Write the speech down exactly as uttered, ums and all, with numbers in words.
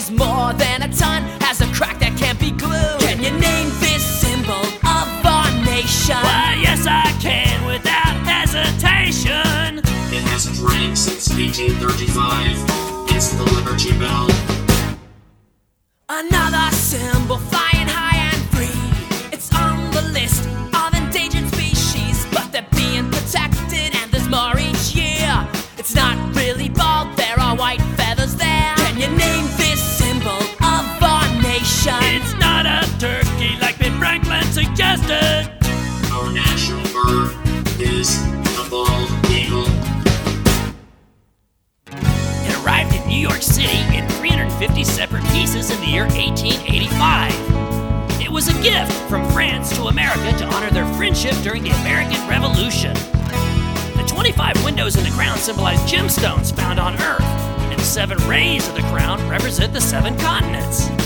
weighs more than a ton, has a crack that can't be glued. Can you name this symbol of our nation? Why, yes I can, without hesitation. It hasn't rang since eighteen thirty-five. It's the Liberty Bell. Another symbol flying high and free. It's on the list of endangered species, but they're being protected and there's more each year. It's not really bald, there are white feathers there. Can you name this symbol of our nation? It's not a turkey like Ben Franklin suggested. Our national bird is the bald eagle. It arrived in New York City in three hundred fifty separate pieces in the year eighteen eighty-five. It was a gift from France to America to honor their friendship during the American Revolution. The twenty-five windows in the crown symbolize gemstones found on Earth, and the seven rays of the crown represent the seven continents.